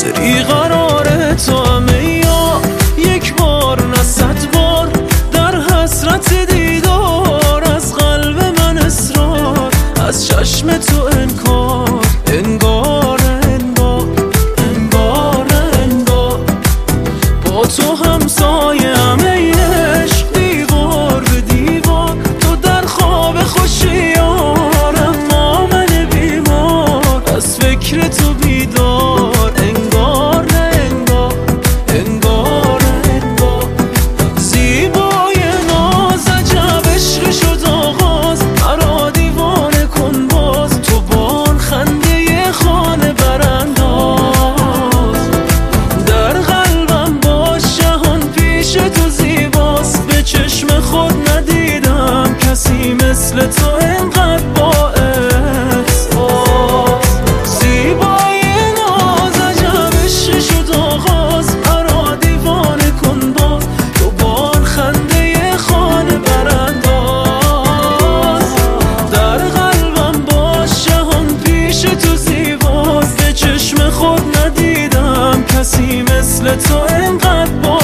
سری قراره تو همه یا یک بار نه 100 بار در حسرت دیدار، از قلب من اصرار، از چشم تو انکار، انگار انگار انگار انگار با تو همسایه همه عشق، دیوار به دیوار تو در خواب خوشیار، اما من بیمار از فکر تو بیدار، انگار نه انگار انگار انگار زیبای ناز عجب عشق شد آغاز، مرا دیوانه کن باز تو بان خنده خانه برانداز، در قلبم باش جهان پیش تو زیباست، به چشم خود ندیدم کسی مثل تو انقدر با احساس، زیبای ناز عجب عشق شد آغاز، مرا دیوانه کن باز تو بان خنده خانه برانداز، در قلبم باش جهان پیش تو زیباست، به چشم خود ندیدم کسی مثل تو انقدر با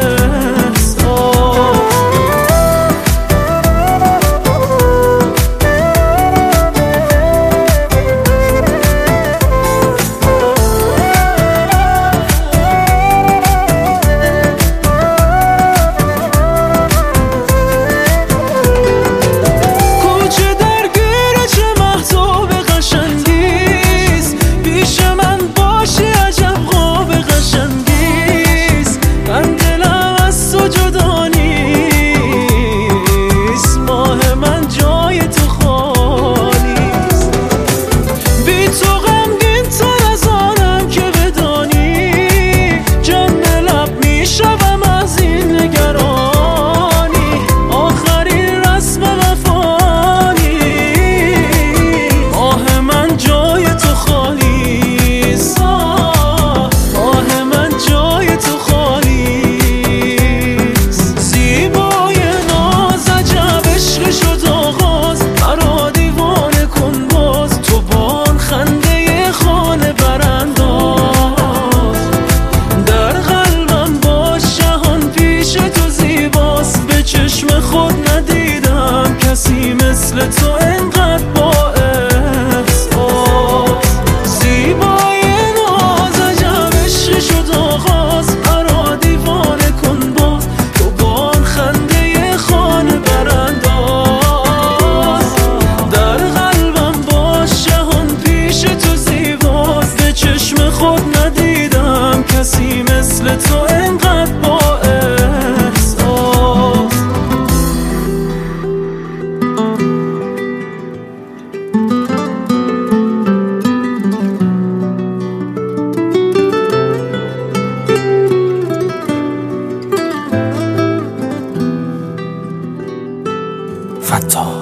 خود ندیدم کسی مثل تو انقدر با احساس، زیبای ناز عجب عشق شد آغاز، مرا دیوانه کن باز تو بان خنده خانه برانداز، در قلبم باش جهان پیش تو زیباست، به چشم خود ندیدم کسی مثل تو انقدر با فتا